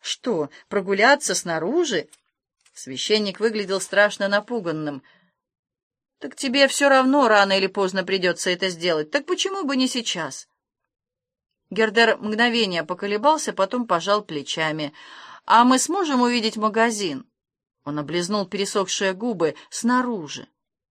Что, прогуляться снаружи? Священник выглядел страшно напуганным. Так тебе все равно рано или поздно придется это сделать. Так почему бы не сейчас? Гердер мгновение поколебался, потом пожал плечами. А мы сможем увидеть магазин? Он облизнул пересохшие губы. Снаружи.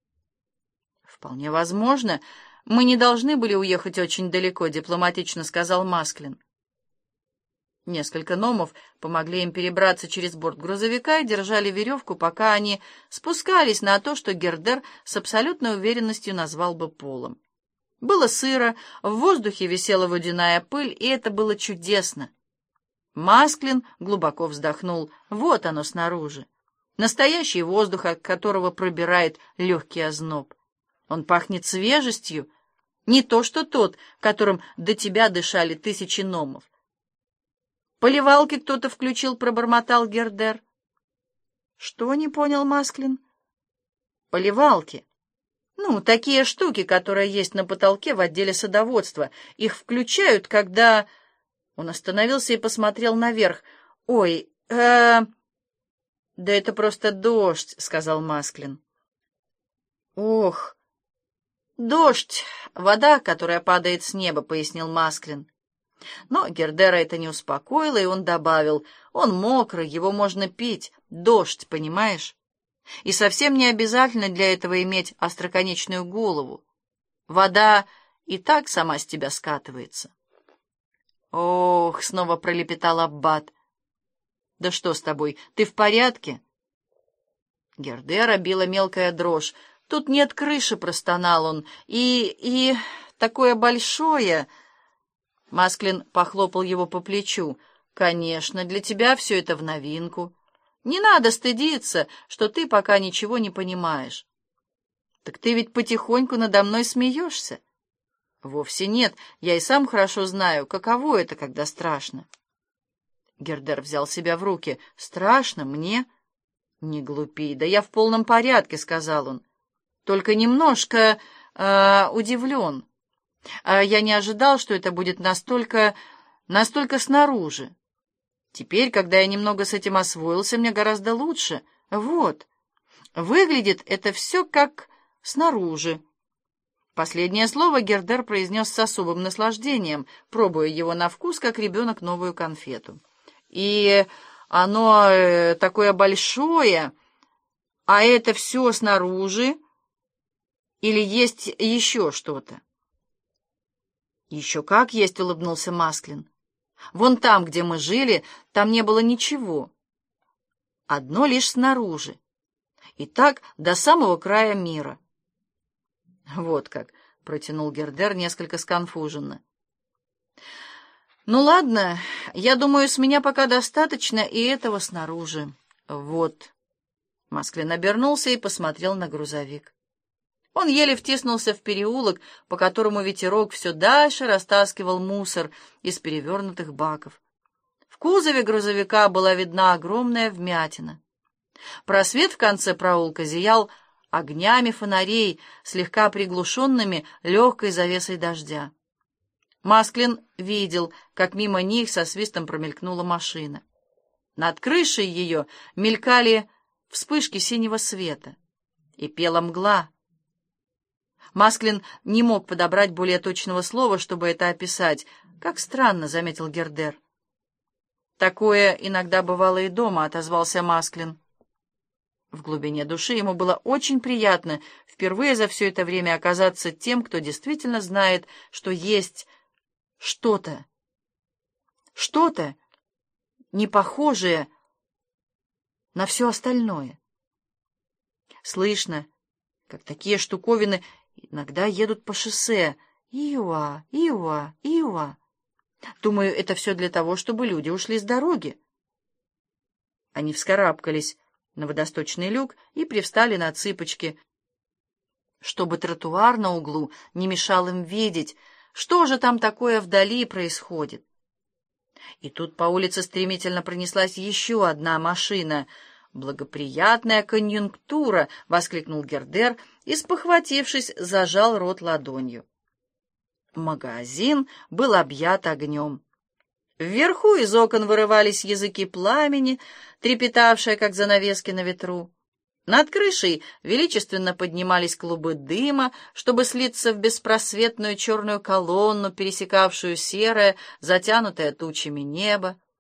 Вполне возможно. Мы не должны были уехать очень далеко, дипломатично сказал Масклин. Несколько номов помогли им перебраться через борт грузовика и держали веревку, пока они спускались на то, что Гердер с абсолютной уверенностью назвал бы полом. Было сыро, в воздухе висела водяная пыль, и это было чудесно. Масклин глубоко вздохнул. Вот оно снаружи. Настоящий воздух, от которого пробирает легкий озноб. Он пахнет свежестью, не то что тот, которым до тебя дышали тысячи номов. «Поливалки кто-то включил», — пробормотал Гердер. «Что?» — не понял Масклин. «Поливалки. Ну, такие штуки, которые есть на потолке в отделе садоводства. Их включают, когда...» Он остановился и посмотрел наверх. «Ой, да это просто дождь», — сказал Масклин. «Ох, дождь, вода, которая падает с неба», — пояснил Масклин. Но Гердера это не успокоило, и он добавил: «Он мокрый, его можно пить, дождь, понимаешь? И совсем не обязательно для этого иметь остроконечную голову. Вода и так сама с тебя скатывается». «Ох», — снова пролепетал аббат. «Да что с тобой, ты в порядке?» Гердера била мелкая дрожь. «Тут нет крыши», — простонал он, — «и такое большое...» Масклин похлопал его по плечу. «Конечно, для тебя все это в новинку. Не надо стыдиться, что ты пока ничего не понимаешь». «Так ты ведь потихоньку надо мной смеешься?» «Вовсе нет, я и сам хорошо знаю, каково это, когда страшно». Гердер взял себя в руки. «Страшно мне?» «Не глупи, да я в полном порядке», — сказал он. «Только немножко удивлен. Я не ожидал, что это будет настолько снаружи. Теперь, когда я немного с этим освоился, мне гораздо лучше. Вот. Выглядит это все как снаружи». Последнее слово Гердер произнес с особым наслаждением, пробуя его на вкус, как ребенок новую конфету. «И оно такое большое, а это все снаружи? Или есть еще что-то?» «Еще как есть», — улыбнулся Масклин. «Вон там, где мы жили, там не было ничего. Одно лишь снаружи. И так до самого края мира». «Вот как», — протянул Гердер несколько сконфуженно. «Ну ладно, я думаю, с меня пока достаточно и этого снаружи. Вот». Масклин обернулся и посмотрел на грузовик. Он еле втиснулся в переулок, по которому ветерок все дальше растаскивал мусор из перевернутых баков. В кузове грузовика была видна огромная вмятина. Просвет в конце проулка зиял огнями фонарей, слегка приглушенными легкой завесой дождя. Масклин видел, как мимо них со свистом промелькнула машина. Над крышей ее мелькали вспышки синего света, и пела мгла. Масклин не мог подобрать более точного слова, чтобы это описать. «Как странно», — заметил Гердер. «Такое иногда бывало и дома», — отозвался Масклин. В глубине души ему было очень приятно впервые за все это время оказаться тем, кто действительно знает, что есть что-то не похожее на все остальное. Слышно, как такие штуковины иногда едут по шоссе. Иуа, иуа, иуа. Думаю, это все для того, чтобы люди ушли с дороги. Они вскарабкались на водосточный люк и привстали на цыпочки, чтобы тротуар на углу не мешал им видеть, что же там такое вдали происходит. И тут по улице стремительно пронеслась еще одна машина. «Благоприятная конъюнктура!» — воскликнул Гердер и, спохватившись, зажал рот ладонью. Магазин был объят огнем. Вверху из окон вырывались языки пламени, трепетавшие, как занавески на ветру. Над крышей величественно поднимались клубы дыма, чтобы слиться в беспросветную черную колонну, пересекавшую серое, затянутое тучами небо.